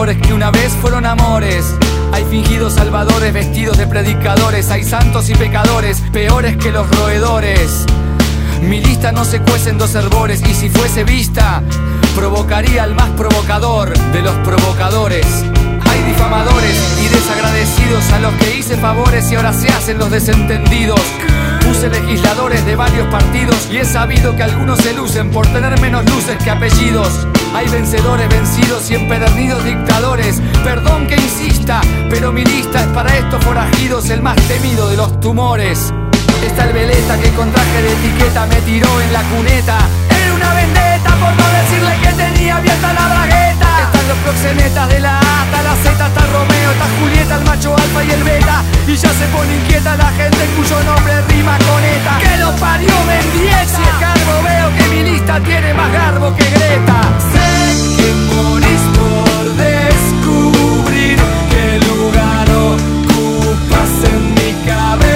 traidores que una vez fueron amores. Hay fingidos salvadores vestidos de predicadores. Hay santos y pecadores peores que los roedores. Mi lista no se cuece en dos hervores, y si fuese vista, provocaría al más provocador de los provocadores. Hay difamadores y desagradecidos a los que hice favores y ahora se hacen los desentendidos. Puse legisladores de varios partidos y he sabido que algunos se lucen por tener menos luces que apellidos. Hay vencedores vencidos y empedernidos dictadores. Perdón que insista, pero mi lista es para estos forajidos el más temido de los tumores. Está el veleta que con traje de etiqueta me tiró en la cuneta. Era una vendetta por no decirle que tenía abierta la bragueta. Están los proxenetas de la A hasta la Z. Está Romeo, está Julieta, el macho alfa y el beta. Y ya se pone inquieta la gente cuyo nombre rima con ETA. ¡Que lo parió Mendieta! Si es garbo veo que mi lista tiene más garbo que Greta. Sé que morís por descubrir qué lugar ocupas en mi cabeza.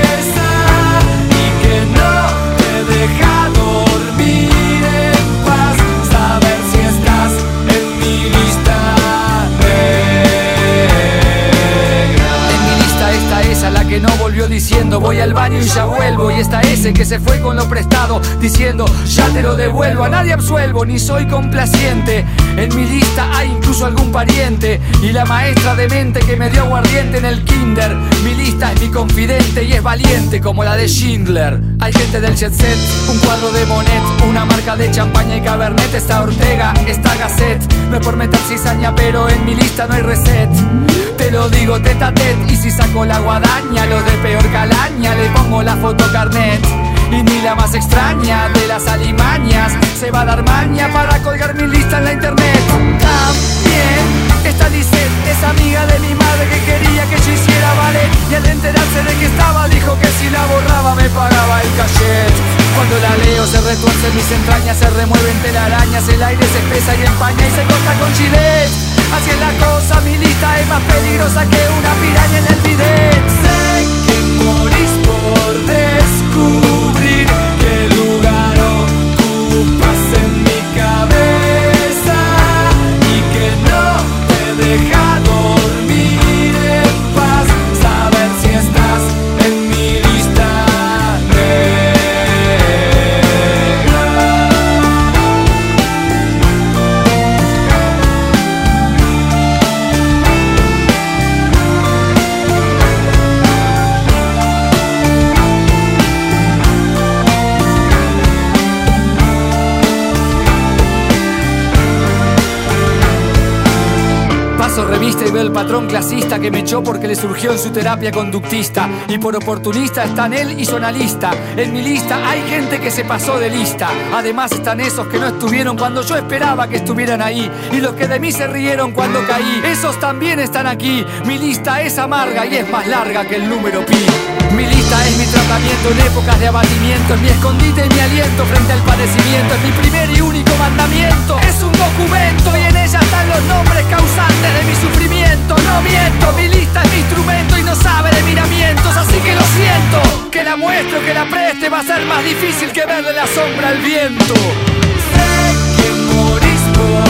Deja dormir en paz, saber si estás en mi lista negra. En mi lista está esa, la que no volvió diciendo voy al baño y ya vuelvo. Y está ese que se fue con lo prestado diciendo ya te lo devuelvo. A nadie absuelvo ni soy complaciente. En mi lista hay incluso algún pariente y la maestra demente que me dio aguardiente en el kinder. Mi lista es mi confidente y es valiente como la de Schindler. Hay gente del jet set, un cuadro de Monet, una marca de champaña y cabernet. Está Ortega, está Gasset. No es por meter cizaña, pero en mi lista no hay reset. Te lo digo tete a tete, y si saco la guadaña, los de peor calaña le pongo la foto carnet. Y ni la más extraña de las alimañas se va a dar maña para colgar mi lista en la internet. También está Lisette, es amiga de mi madre que quería que yo hiciera ballet. Y al enterarse de que estaba dijo que si la borraba me pagaba el cachet. Cuando la leo se retuercen mis entrañas, se remueven telarañas, el aire se espesa y empaña y se corta con Gillette. Así es la cosa, mi lista es más peligrosa que una piraña en el bidet. Sé que morís por descubrir qué lugar ocupas en mi cabeza y que no te deja dormir en paz, saber si estás en mi lista negra. Paso revista y veo el patrón clasista que me echó porque le surgió en su terapia conductista. Y por oportunista están él y su analista. En mi lista hay gente que se pasó de lista. Además están esos que no estuvieron cuando yo esperaba que estuvieran ahí. Y los que de mí se rieron cuando caí, esos también están aquí. Mi lista es amarga y es más larga que el número pi. Mi lista es mi tratamiento en épocas de abatimiento. Es mi escondite y mi aliento frente al padecimiento. Es mi primer y único mandamiento. Es un documento y en ella están los nombres causantes de mi sufrimiento. No miento, mi lista es mi instrumento y no sabe de miramientos. Así que lo siento, que la muestre o que la preste va a ser más difícil que verle la sombra al viento. Sé que morís por